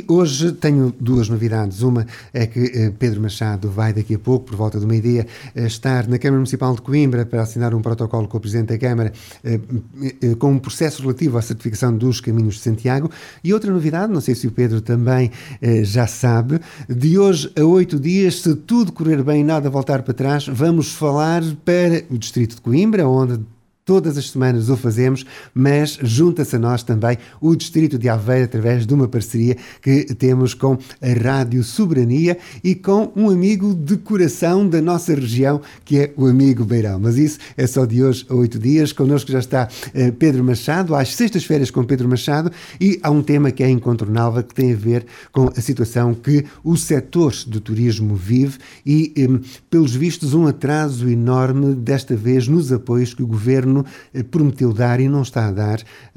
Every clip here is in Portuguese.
E hoje tenho duas novidades. Uma é que Pedro Machado vai daqui a pouco, por volta do meio-dia, estar na Câmara Municipal de Coimbra para assinar um protocolo com o Presidente da Câmara com um processo relativo à certificação dos caminhos de Santiago. E outra novidade, não sei se o Pedro também já sabe, de hoje a 8 dias, se tudo correr bem e nada voltar para trás, vamos falar para o Distrito de Coimbra, onde todas as semanas o fazemos, mas junta-se a nós também o Distrito de Aveiro através de uma parceria que temos com a Rádio Soberania e com um amigo de coração da nossa região, que é o amigo Beirão. Mas isso é só de hoje a 8 dias. Connosco já está Pedro Machado, às sextas-feiras com Pedro Machado, e há um tema que é incontornável, que tem a ver com a situação que o setor do turismo vive e, pelos vistos, um atraso enorme, desta vez, nos apoios que o Governo prometeu dar e não está a dar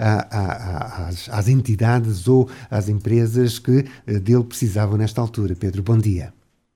às entidades ou às empresas que dele precisavam nesta altura. Pedro, bom dia.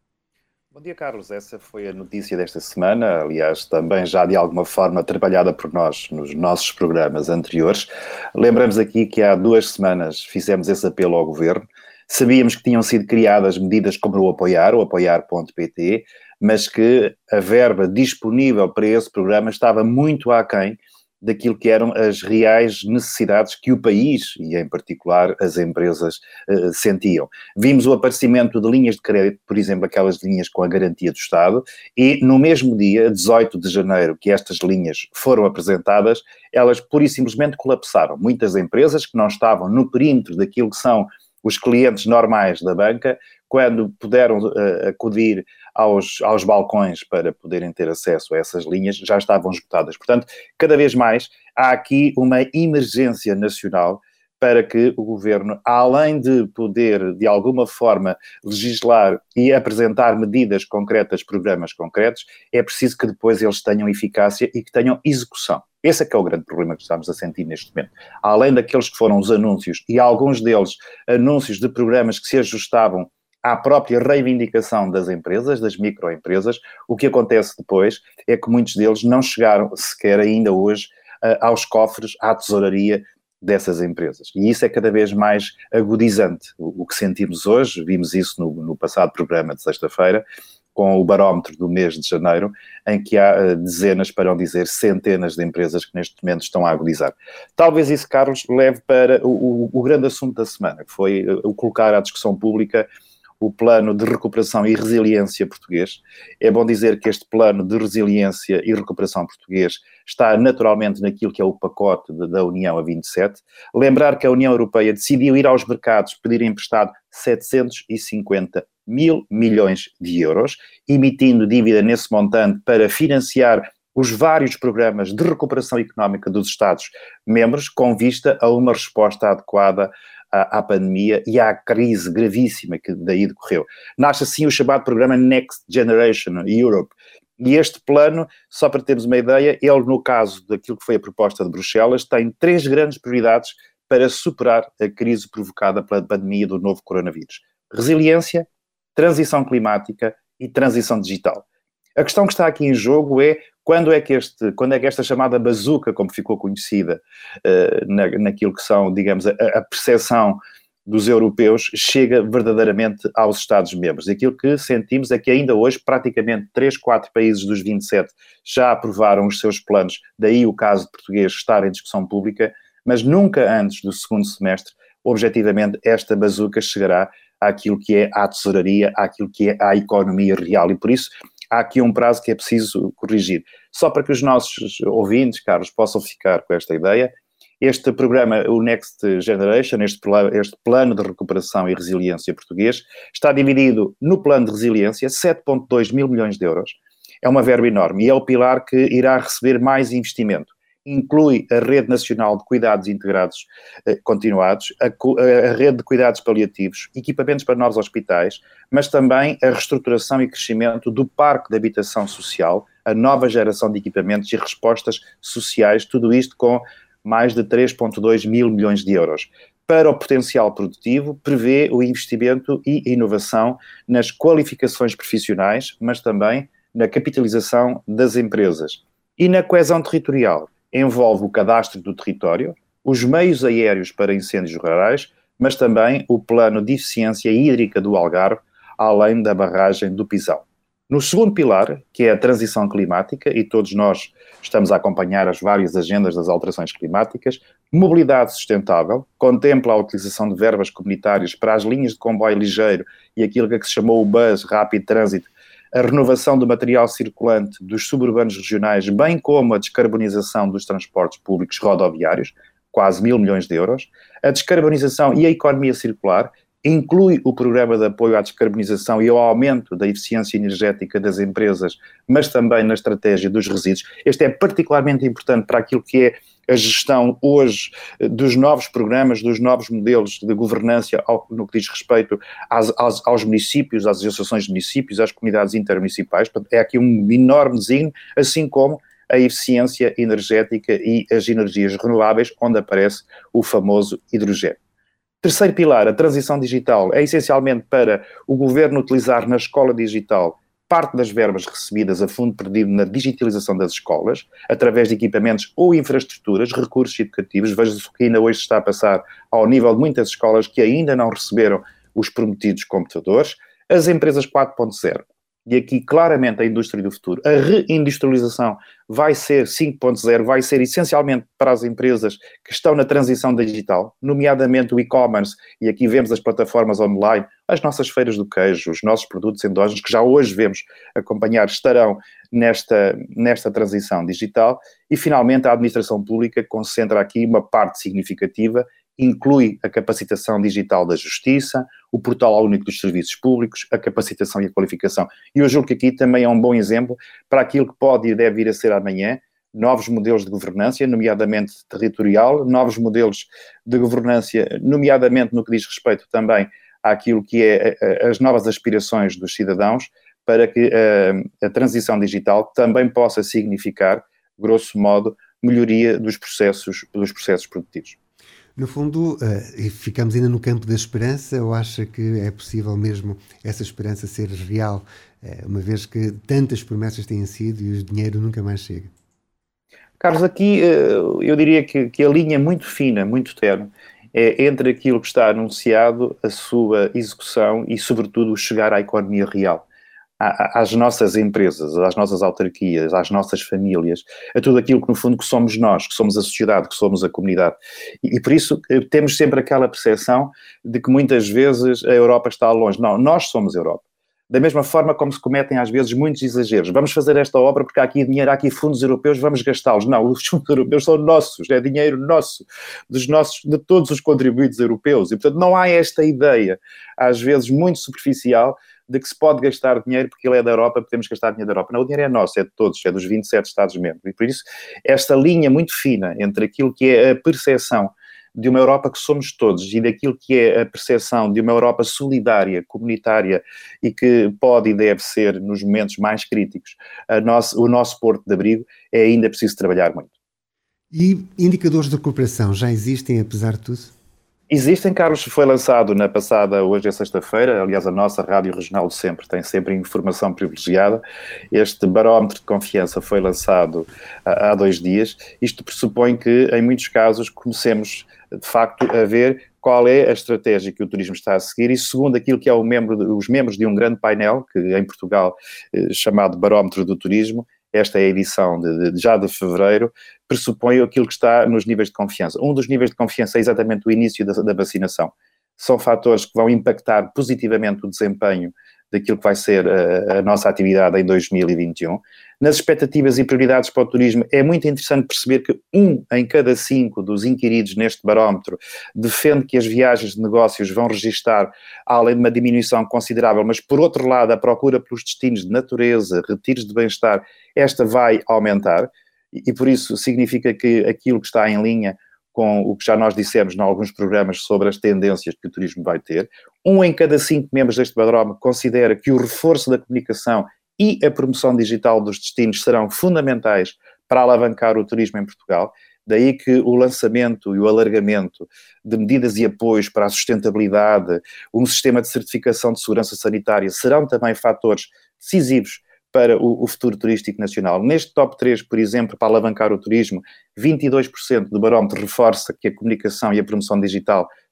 Bom dia, Carlos. Essa foi a notícia desta semana, aliás, também já de alguma forma trabalhada por nós nos nossos programas anteriores. Lembramos aqui que há 2 semanas fizemos esse apelo ao Governo. Sabíamos que tinham sido criadas medidas como o apoiar.pt, mas que a verba disponível para esse programa estava muito aquém daquilo que eram as reais necessidades que o país, e em particular as empresas, sentiam. Vimos o aparecimento de linhas de crédito, por exemplo, aquelas linhas com a garantia do Estado, e no mesmo dia, 18 de janeiro, que estas linhas foram apresentadas, elas pura e simplesmente colapsaram. Muitas empresas que não estavam no perímetro daquilo que são os clientes normais da banca, quando puderam acudir aos balcões para poderem ter acesso a essas linhas, já estavam esgotadas. Portanto, cada vez mais há aqui uma emergência nacional para que o Governo, além de poder, de alguma forma, legislar e apresentar medidas concretas, programas concretos, é preciso que depois eles tenham eficácia e que tenham execução. Esse é que é o grande problema que estamos a sentir neste momento. Além daqueles que foram os anúncios, e alguns deles anúncios de programas que se ajustavam à própria reivindicação das empresas, das microempresas, o que acontece depois é que muitos deles não chegaram sequer ainda hoje aos cofres, à tesouraria dessas empresas. E isso é cada vez mais agudizante. O que sentimos hoje, vimos isso no passado programa de sexta-feira, com o barómetro do mês de janeiro, em que há dezenas, para não dizer centenas de empresas que neste momento estão a agudizar. Talvez isso, Carlos, leve para o grande assunto da semana, que foi o colocar à discussão pública o plano de recuperação e resiliência português. É bom dizer que este plano de resiliência e recuperação português está naturalmente naquilo que é o pacote da União a 27. Lembrar que a União Europeia decidiu ir aos mercados pedir emprestado 750 mil milhões de euros, emitindo dívida nesse montante para financiar os vários programas de recuperação económica dos Estados-membros, com vista a uma resposta adequada à pandemia e à crise gravíssima que daí decorreu. Nasce assim o chamado programa Next Generation Europe. E este plano, só para termos uma ideia, ele, no caso daquilo que foi a proposta de Bruxelas, tem 3 grandes prioridades para superar a crise provocada pela pandemia do novo coronavírus: resiliência, transição climática e transição digital. A questão que está aqui em jogo é quando é que esta chamada bazuca, como ficou conhecida naquilo que são, digamos, a percepção dos europeus, chega verdadeiramente aos Estados-membros. Aquilo que sentimos é que ainda hoje praticamente 3, 4 países dos 27 já aprovaram os seus planos, daí o caso de português estar em discussão pública, mas nunca antes do segundo semestre, objetivamente, esta bazuca chegará àquilo que é a tesouraria, àquilo que é a economia real, e por isso há aqui um prazo que é preciso corrigir. Só para que os nossos ouvintes, Carlos, possam ficar com esta ideia, este programa, o Next Generation, este plano de recuperação e resiliência português, está dividido no plano de resiliência 7,2 mil milhões de euros. É uma verba enorme e é o pilar que irá receber mais investimento. Inclui a Rede Nacional de Cuidados Integrados Continuados, a Rede de Cuidados Paliativos, equipamentos para novos hospitais, mas também a reestruturação e crescimento do parque de habitação social, a nova geração de equipamentos e respostas sociais, tudo isto com mais de 3,2 mil milhões de euros. Para o potencial produtivo, prevê o investimento e inovação nas qualificações profissionais, mas também na capitalização das empresas. E na coesão territorial, envolve o cadastro do território, os meios aéreos para incêndios rurais, mas também o plano de eficiência hídrica do Algarve, além da barragem do Pisão. No segundo pilar, que é a transição climática, e todos nós estamos a acompanhar as várias agendas das alterações climáticas, mobilidade sustentável, contempla a utilização de verbas comunitárias para as linhas de comboio ligeiro e aquilo que se chamou o BUS, Rápido Trânsito, a renovação do material circulante dos suburbanos regionais, bem como a descarbonização dos transportes públicos rodoviários, quase 1.000 milhões de euros, a descarbonização e a economia circular, inclui o programa de apoio à descarbonização e ao aumento da eficiência energética das empresas, mas também na estratégia dos resíduos. Este é particularmente importante para aquilo que é a gestão hoje dos novos programas, dos novos modelos de governança no que diz respeito aos municípios, às associações de municípios, às comunidades intermunicipais. Portanto, é aqui um enorme desenho, assim como a eficiência energética e as energias renováveis, onde aparece o famoso hidrogênio. Terceiro pilar, a transição digital, é essencialmente para o governo utilizar na escola digital parte das verbas recebidas a fundo perdido na digitalização das escolas, através de equipamentos ou infraestruturas, recursos educativos. Veja-se o que ainda hoje está a passar ao nível de muitas escolas que ainda não receberam os prometidos computadores. As empresas 4.0. E aqui, claramente, a indústria do futuro. A reindustrialização vai ser 5.0, vai ser essencialmente para as empresas que estão na transição digital, nomeadamente o e-commerce, e aqui vemos as plataformas online, as nossas feiras do queijo, os nossos produtos endógenos, que já hoje vemos acompanhar, estarão nesta transição digital. E, finalmente, a administração pública concentra aqui uma parte significativa, inclui a capacitação digital da Justiça, o Portal Único dos Serviços Públicos, a capacitação e a qualificação. E eu julgo que aqui também é um bom exemplo para aquilo que pode e deve vir a ser amanhã, novos modelos de governança, nomeadamente territorial, novos modelos de governança, nomeadamente no que diz respeito também àquilo que é as novas aspirações dos cidadãos, para que a transição digital também possa significar, grosso modo, melhoria dos processos produtivos. No fundo, ficamos ainda no campo da esperança, ou acha que é possível mesmo essa esperança ser real, uma vez que tantas promessas têm sido e o dinheiro nunca mais chega? Carlos, aqui eu diria que a linha muito fina, muito tenue, é entre aquilo que está anunciado, a sua execução e, sobretudo, o chegar à economia real. Às nossas empresas, às nossas autarquias, às nossas famílias, a tudo aquilo que no fundo que somos nós, que somos a sociedade, que somos a comunidade. E por isso temos sempre aquela percepção de que muitas vezes a Europa está longe. Não, nós somos a Europa. Da mesma forma como se cometem às vezes muitos exageros. Vamos fazer esta obra porque há aqui dinheiro, há aqui fundos europeus, vamos gastá-los. Não, os fundos europeus são nossos, é dinheiro nosso, de todos os contribuintes europeus. E portanto não há esta ideia, às vezes muito superficial, de que se pode gastar dinheiro porque ele é da Europa, podemos gastar dinheiro da Europa. Não, o dinheiro é nosso, é de todos, é dos 27 Estados-membros. E por isso, esta linha muito fina entre aquilo que é a percepção de uma Europa que somos todos e daquilo que é a percepção de uma Europa solidária, comunitária e que pode e deve ser, nos momentos mais críticos, o nosso porto de abrigo, é ainda preciso trabalhar muito. E indicadores de cooperação já existem, apesar de tudo? Existem, Carlos, foi lançado na passada, hoje é sexta-feira, aliás a nossa Rádio Regional de sempre tem sempre informação privilegiada. Este barómetro de confiança foi lançado há 2 dias. Isto pressupõe que, em muitos casos, comecemos, de facto, a ver qual é a estratégia que o turismo está a seguir e segundo aquilo que é os membros de um grande painel, que em Portugal chamado Barómetro do Turismo, esta é a edição já de fevereiro, pressupõe aquilo que está nos níveis de confiança. Um dos níveis de confiança é exatamente o início da vacinação. São fatores que vão impactar positivamente o desempenho daquilo que vai ser a nossa atividade em 2021. Nas expectativas e prioridades para o turismo, é muito interessante perceber que 1 em cada 5 dos inquiridos neste barómetro defende que as viagens de negócios vão registrar, além de uma diminuição considerável, mas por outro lado, a procura pelos destinos de natureza, retiros de bem-estar, esta vai aumentar e por isso significa que aquilo que está em linha com o que já nós dissemos em alguns programas sobre as tendências que o turismo vai ter. 1 em cada 5 membros deste barómetro considera que o reforço da comunicação e a promoção digital dos destinos serão fundamentais para alavancar o turismo em Portugal. Daí que o lançamento e o alargamento de medidas e apoios para a sustentabilidade, um sistema de certificação de segurança sanitária serão também fatores decisivos para o futuro turístico nacional. Neste top 3, por exemplo, para alavancar o turismo, 22% do barómetro reforça que a comunicação e a promoção digital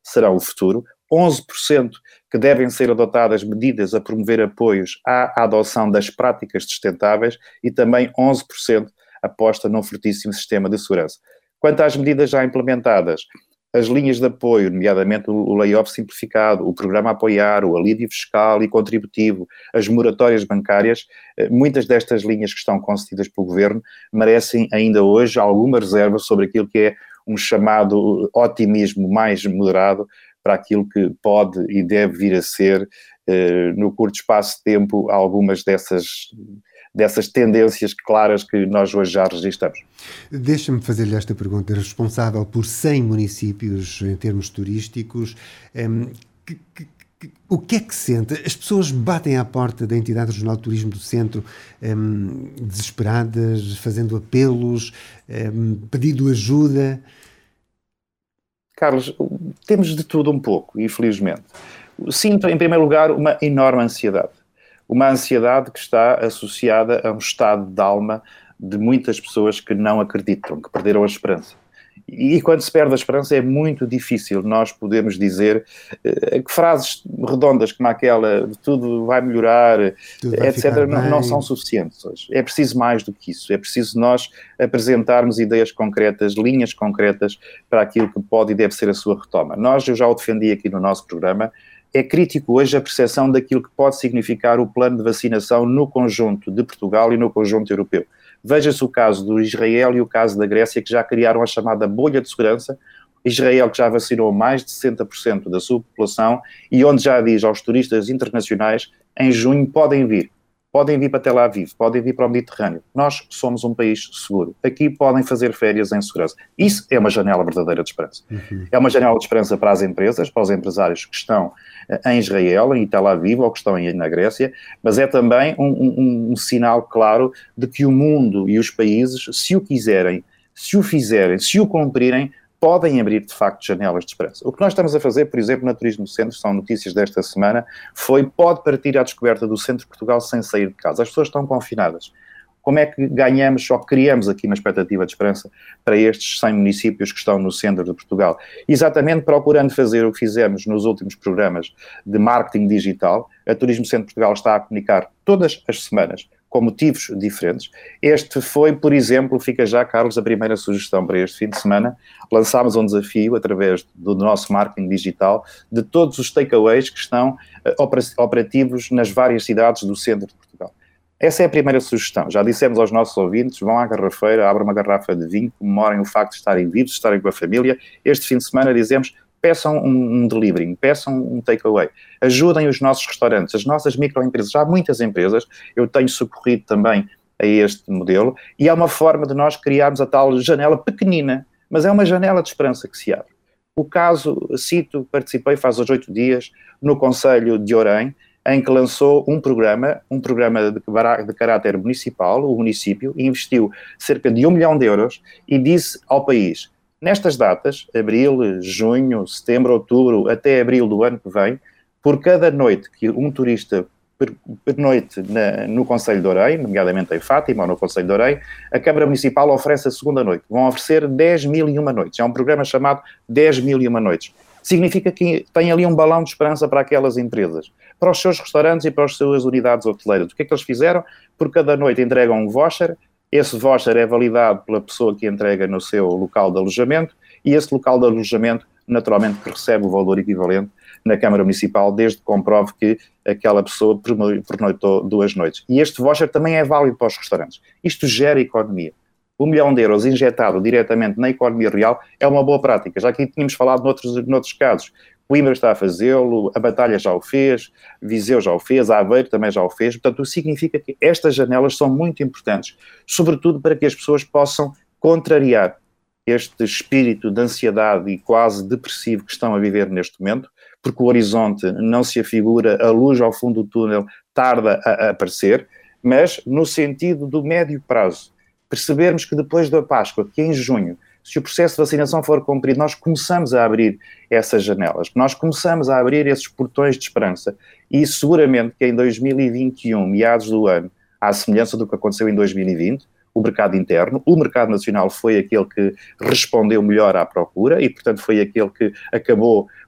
serão o futuro, 11% que devem ser adotadas medidas a promover apoios à adoção das práticas sustentáveis e também 11% aposta num fortíssimo sistema de segurança. Quanto às medidas já implementadas, as linhas de apoio, nomeadamente o layoff simplificado, o programa a apoiar, o alívio fiscal e contributivo, as moratórias bancárias, muitas destas linhas que estão concedidas pelo Governo merecem ainda hoje alguma reserva sobre aquilo que é um chamado otimismo mais moderado para aquilo que pode e deve vir a ser, no curto espaço de tempo, algumas dessas tendências claras que nós hoje já registramos. Deixa-me fazer-lhe esta pergunta. Responsável por 100 municípios em termos turísticos, o que é que sente? As pessoas batem à porta da Entidade Regional de Turismo do Centro desesperadas, fazendo apelos, pedindo ajuda? Carlos, temos de tudo um pouco, infelizmente. Sinto, em primeiro lugar, uma enorme ansiedade. Uma ansiedade que está associada a um estado de alma de muitas pessoas que não acreditam, que perderam a esperança. E quando se perde a esperança é muito difícil nós podermos dizer que frases redondas como aquela de tudo vai melhorar, Tudo vai etc., não são suficientes hoje. É preciso mais do que isso. É preciso nós apresentarmos ideias concretas, linhas concretas para aquilo que pode e deve ser a sua retoma. Eu já o defendi aqui no nosso programa. É crítico hoje a percepção daquilo que pode significar o plano de vacinação no conjunto de Portugal e no conjunto europeu. Veja-se o caso do Israel e o caso da Grécia, que já criaram a chamada bolha de segurança. Israel, que já vacinou mais de 60% da sua população e onde já diz aos turistas internacionais, em junho podem vir para Tel Aviv, podem vir para o Mediterrâneo. Nós somos um país seguro. Aqui podem fazer férias em segurança. Isso é uma janela verdadeira de esperança. É uma janela de esperança para as empresas, para os empresários que estão em Israel, em Tel Aviv ou que estão na Grécia, mas é também um sinal claro de que o mundo e os países, se o quiserem, se o fizerem, se o cumprirem, podem abrir, de facto, janelas de esperança. O que nós estamos a fazer, por exemplo, na Turismo do Centro, são notícias desta semana, pode partir à descoberta do centro de Portugal sem sair de casa. As pessoas estão confinadas. Como é que ganhamos ou criamos aqui uma expectativa de esperança para estes 100 municípios que estão no centro de Portugal? Exatamente procurando fazer o que fizemos nos últimos programas de marketing digital. A Turismo Centro de Portugal está a comunicar todas as semanas com motivos diferentes. Este foi, por exemplo, fica já, Carlos, a primeira sugestão para este fim de semana. Lançámos um desafio, através do nosso marketing digital, de todos os takeaways que estão operativos nas várias cidades do centro de Portugal. Essa é a primeira sugestão. Já dissemos aos nossos ouvintes, vão à garrafeira, abram uma garrafa de vinho, comemorem o facto de estarem vivos, de estarem com a família. Este fim de semana dizemos, peçam um delivery, peçam um takeaway. Ajudem os nossos restaurantes, as nossas microempresas. Já há muitas empresas, eu tenho socorrido também a este modelo, e é uma forma de nós criarmos a tal janela pequenina, mas é uma janela de esperança que se abre. O caso, participei faz hoje 8 dias, no Conselho de Orém, em que lançou um programa de caráter municipal. O município investiu cerca de 1 milhão de euros e disse ao país, nestas datas, abril, junho, setembro, outubro, até abril do ano que vem, por cada noite que um turista pernoite no Concelho de Orém, nomeadamente em Fátima ou no Concelho de Orém, a Câmara Municipal oferece a segunda noite. Vão oferecer 10.001 noites. É um programa chamado 10.001 noites. Significa que tem ali um balão de esperança para aquelas empresas, para os seus restaurantes e para as suas unidades hoteleiras. O que é que eles fizeram? Por cada noite entregam um voucher. Esse voucher é validado pela pessoa que entrega no seu local de alojamento e esse local de alojamento, naturalmente, que recebe o valor equivalente na Câmara Municipal, desde que comprove que aquela pessoa pernoitou 2 noites. E este voucher também é válido para os restaurantes. Isto gera economia. 1 milhão de euros injetado diretamente na economia real é uma boa prática. Já aqui tínhamos falado noutros casos. Coimbra está a fazê-lo, a Batalha já o fez, Viseu já o fez, a Aveiro também já o fez. Portanto, significa que estas janelas são muito importantes, sobretudo para que as pessoas possam contrariar este espírito de ansiedade e quase depressivo que estão a viver neste momento, porque o horizonte não se afigura, a luz ao fundo do túnel tarda a aparecer, mas no sentido do médio prazo, percebermos que depois da Páscoa, que é em junho, se o processo de vacinação for cumprido, nós começamos a abrir essas janelas, nós começamos a abrir esses portões de esperança e seguramente que em 2021, meados do ano, à semelhança do que aconteceu em 2020, o mercado interno, o mercado nacional foi aquele que respondeu melhor à procura e, portanto, foi aquele que acabou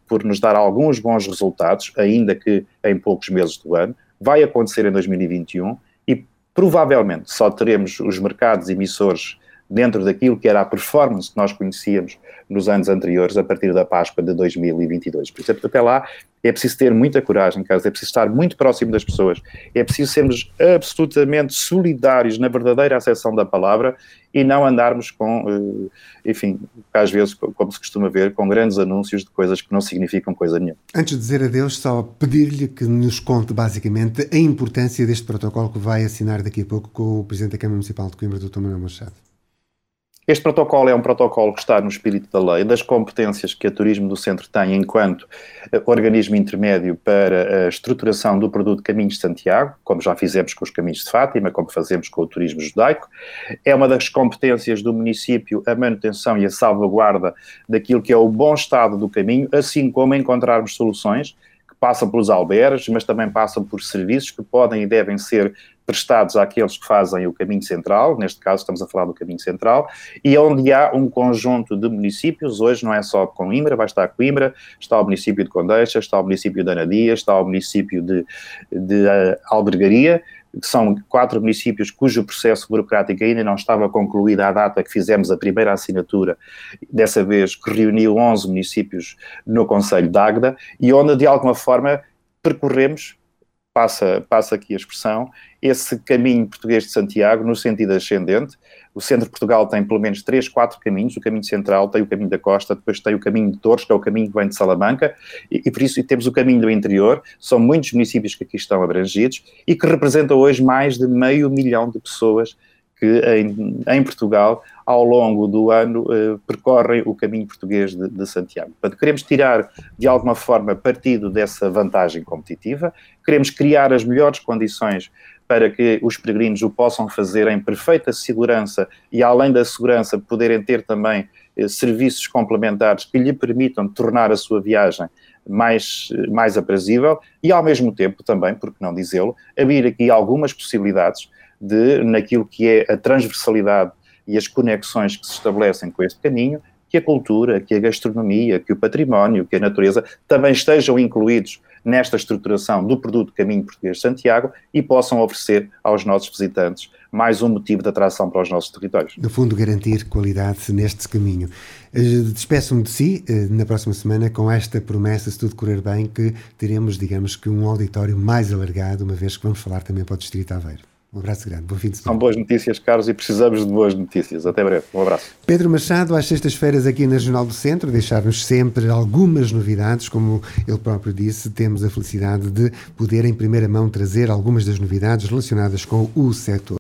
por nos dar alguns bons resultados, ainda que em poucos meses do ano, vai acontecer em 2021 e provavelmente só teremos os mercados emissores dentro daquilo que era a performance que nós conhecíamos nos anos anteriores, a partir da Páscoa de 2022. Por isso, até lá, é preciso ter muita coragem, Carlos, é preciso estar muito próximo das pessoas, é preciso sermos absolutamente solidários na verdadeira acessão da palavra e não andarmos com, enfim, às vezes, como se costuma ver, com grandes anúncios de coisas que não significam coisa nenhuma. Antes de dizer adeus, só pedir-lhe que nos conte, basicamente, a importância deste protocolo que vai assinar daqui a pouco com o Presidente da Câmara Municipal de Coimbra, Dr. Manuel Machado. Este protocolo é um protocolo que está no espírito da lei, das competências que a Turismo do Centro tem enquanto organismo intermédio para a estruturação do produto Caminhos de Santiago, como já fizemos com os Caminhos de Fátima, como fazemos com o turismo judaico. É uma das competências do município a manutenção e a salvaguarda daquilo que é o bom estado do caminho, assim como encontrarmos soluções que passam pelos albergues, mas também passam por serviços que podem e devem ser prestados àqueles que fazem o caminho central, neste caso estamos a falar do caminho central, e onde há um conjunto de municípios, hoje não é só Coimbra, vai estar Coimbra, está o município de Condeixa, está o município de Anadia, está o município de Albergaria, que são 4 municípios cujo processo burocrático ainda não estava concluído à data que fizemos a primeira assinatura, dessa vez que reuniu 11 municípios no Concelho de Águeda, e onde de alguma forma percorremos, passa aqui a expressão, esse caminho português de Santiago no sentido ascendente. O centro de Portugal tem pelo menos 3, 4 caminhos, o caminho central tem o caminho da costa, depois tem o caminho de Torres, que é o caminho que vem de Salamanca, e por isso temos o caminho do interior, são muitos municípios que aqui estão abrangidos e que representam hoje mais de 500 mil de pessoas que em Portugal, ao longo do ano, percorrem o caminho português de Santiago. Portanto, queremos tirar, de alguma forma, partido dessa vantagem competitiva, queremos criar as melhores condições para que os peregrinos o possam fazer em perfeita segurança e, além da segurança, poderem ter também serviços complementares que lhe permitam tornar a sua viagem mais aprazível e, ao mesmo tempo, também, por que não dizê-lo, abrir aqui algumas possibilidades naquilo que é a transversalidade e as conexões que se estabelecem com este caminho, que a cultura, que a gastronomia, que o património, que a natureza também estejam incluídos nesta estruturação do produto Caminho Português de Santiago e possam oferecer aos nossos visitantes mais um motivo de atração para os nossos territórios. No fundo, garantir qualidade neste caminho. Despeço-me de si na próxima semana com esta promessa, se tudo correr bem, que teremos, digamos que, um auditório mais alargado, uma vez que vamos falar também para o Distrito de Aveiro. Um abraço grande, bom fim de semana. São boas notícias, Carlos, e precisamos de boas notícias. Até breve, um abraço. Pedro Machado, às sextas-feiras aqui na Jornal do Centro, deixar-nos sempre algumas novidades, como ele próprio disse, temos a felicidade de poder em primeira mão trazer algumas das novidades relacionadas com o setor.